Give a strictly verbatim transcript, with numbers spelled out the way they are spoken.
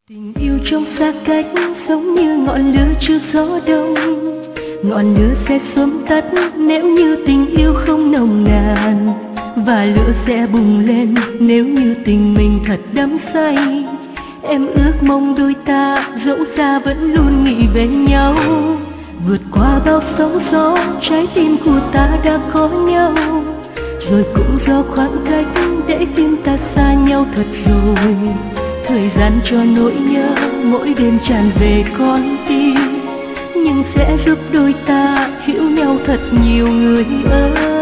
Tình yêu trong xa cách giống như ngọn lửa trước gió đông, ngọn lửa sẽ sớm tắt nếu như tình yêu không nồng nàn, và lửa sẽ bùng lên nếu như tình mình thật đắm say. Em ước mong đôi ta dẫu xa vẫn luôn nghĩ về nhau, vượt qua bao sóng gió trái tim của ta đã có nhau, rồi cũng do khoảng cách để tim ta xa nhau thật rồi. Thời gian cho nỗi nhớ mỗi đêm tràn về con tim, nhưng sẽ giúp đôi ta hiểu nhau thật nhiều người ơi.